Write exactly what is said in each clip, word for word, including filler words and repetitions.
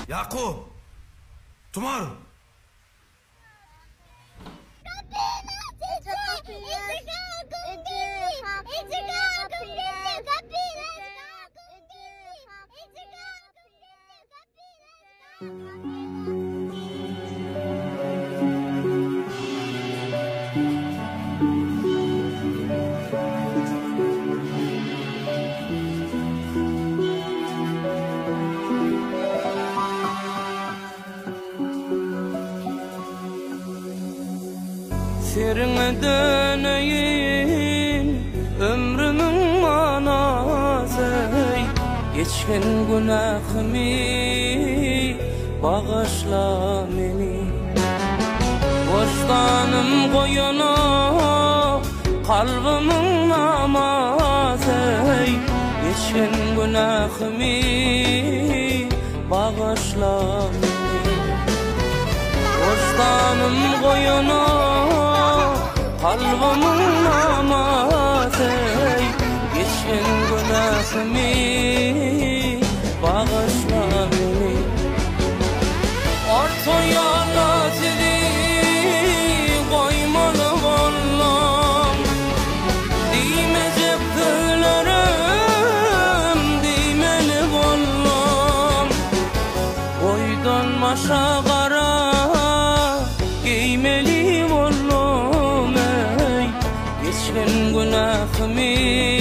Yakup! Tumar! Serine döneyim ömrümün manası, geçken günahımı bağışla beni. Vicdanım koyana kalbimin namazı, geçken günahımı bağışla beni. Vicdanım koyana kalbimin namazı, geçen günahımı bağışla beni. Ortaya seni koymalı vallam, değmeyecek güllerim, değmeli vallam. Boydan maşa kara giymeli vallam, geçen günahımı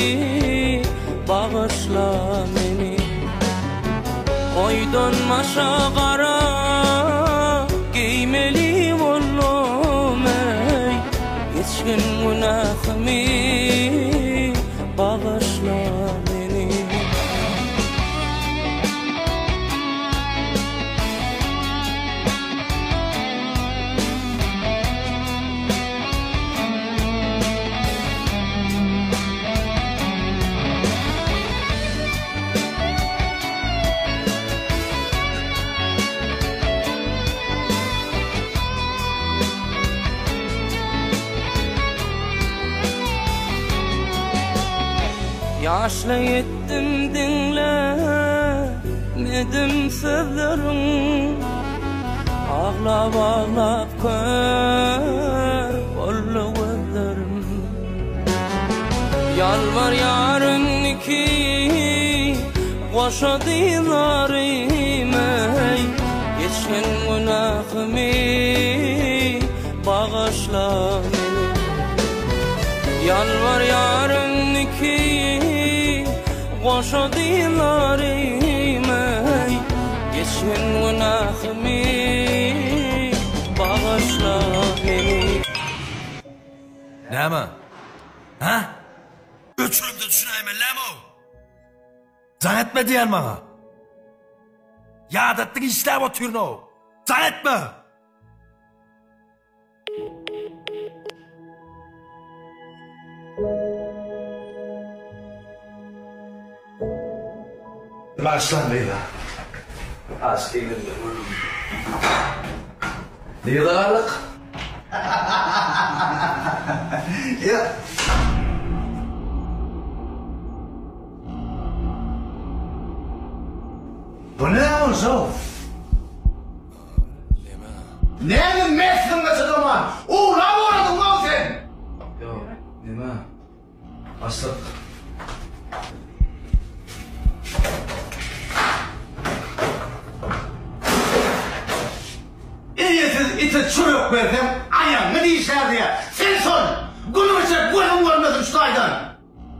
bağışla beni. Boydan maşa kara giymeli vallam, geçen günahımı bağışla beni. Yaşla yettim dinlemedim sözlerim, ağlap ağlap kör oldu gözlerim. Yalvar yarın iki koşa dilarime, geçen günahımı bağışla beni. Yalvar yarın iki koşa dilarime, geçen günahımı bağışla beni. Ne mi? Ha? Göçürüp de düşüneyim mi? Zan etme diyen bana. Yad ettik işler o türünü o. Zan etme. Başlan Leyla. Az elimde ölüm. Leylalık. Ya. Bu ne olsun? Neyin mesleğin kaçı zaman? Uğra mı uğradın lan sen? Yok, neme? Aslık. İyiyetsiz iti çürük verdim, ayağımı değişler diye. Sen sor, günümü çek, gözüm görmesin şu aydan.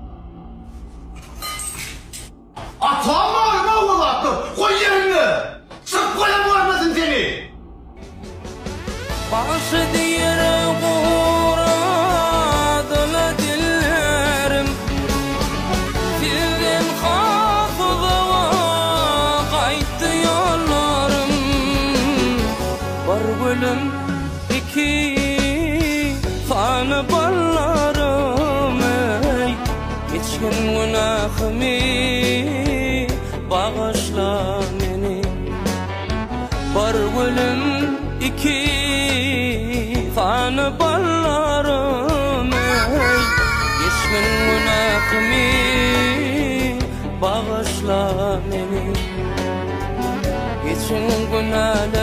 Atağım mı ağrıma oğlu attı, koy yerini. Çık gözüm görmesin seni. Başı diyere uğradıla dillerim, dilden hafızama kayıttı yollarım. Var gülüm iki fanı ballarım, geçen günahımı bağışla beni. Var gülüm iki fanı ballarım, geçen günahımı bağışla beni. Yaşın günahlarım